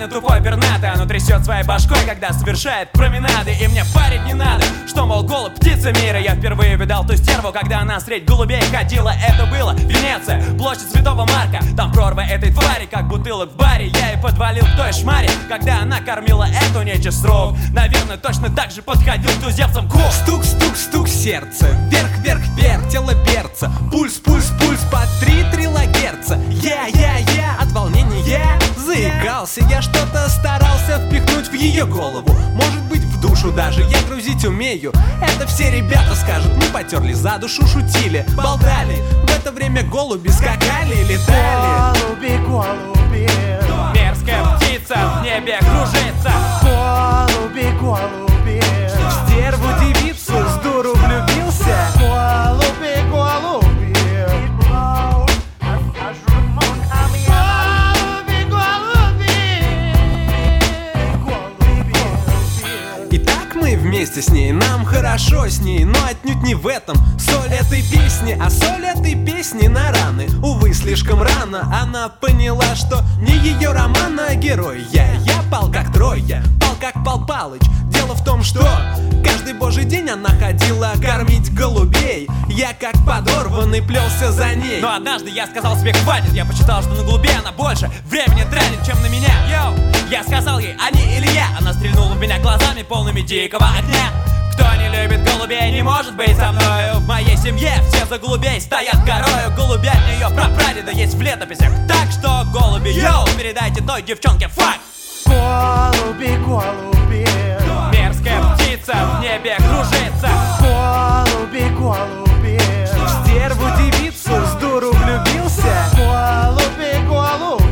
Реально тупой пернатый, оно трясет своей башкой, когда совершает променады. И мне парить не надо, что, мол, голубь птица мира. Я впервые видал ту стерву, когда она средь голубей ходила. Это было Венеция, площадь Святого Марка. Там прорва этой твари, как бутылок в баре. Я и подвалил к той шмаре, когда она кормила эту нечисть с рук. Наверное, точно так же подходил к туземцам кук. Стук, стук, стук сердца, вверх, вверх, вверх, тело перца. Пульс, пульс, пульс по 3 логерца. Я, от волнения заикался. Я что-то старался впихнуть в ее голову. Может быть, в душу даже я грузить умею. Это все ребята скажут, мы потерли за душу, шутили, болтали. В это время голуби скакали, летали. Голуби, голуби, Мерзкая птица в небе кружится. голуби, голуби, В стерву девицу с дуру влюбился. голуби, голуби, И так мы вместе с ней, нам хорошо с ней. Но отнюдь не в этом соль этой песни. А соль этой песни на раны. Увы, слишком рано она поняла, что не ее роман, а герой. Я пал как Троя, пал как Пал Палыч. Дело в том, что каждый божий день она ходила кормить голубей. Я как подорванный плелся за ней. Но однажды я сказал себе хватит. Я посчитал, что на голубей она больше времени тратит, чем на меня. Йоу! Я сказал ей, они или я. Она стрельнула в меня глазами, полными дикого огня. Кто не любит голубей, не может быть со мною. В моей семье все за голубей стоят горою. Голубятня ее прапрадеда есть в летописях. Так что, голуби, йоу, передайте той девчонке факт. голуби, голуби, Мерзкая птица в небе кружится. голуби, голуби, В стерву девицу с дуру влюбился. голуби, голуби,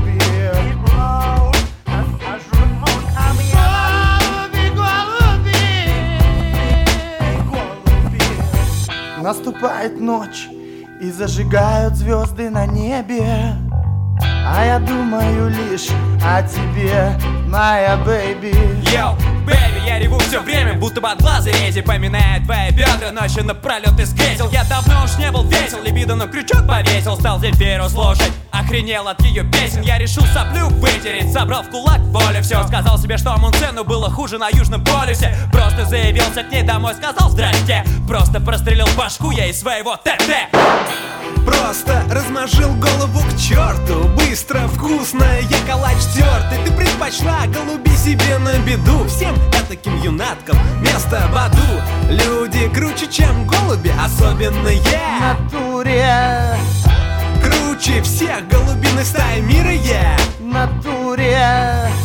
наступает ночь и зажигают звезды на небе, а я думаю лишь о тебе, моя бэйби. Йоу, бэйби, я реву все время, будто бы от глаза рези. Поминая твои бедра, ночью напролет из кресел. Я давно уж не был весел, либидо на крючок повесил. Стал Земфиру слушать, охренел от ее песен. Я решил соплю вытереть, собрал в кулак волю все. Сказал себе, что Амундсену было хуже на Южном полюсе. Просто заявился к ней домой, сказал здрасте. Просто прострелил башку я из своего ТТ. Просто размажил голову к черту. Быстро, вкусно, я калач тертый. Ты предпочла голуби себе на беду. Всем этаким юнаткам место в аду. Люди круче, чем голуби, особенно я. Натуре, Круче всех голубиных стай мира я. натуре,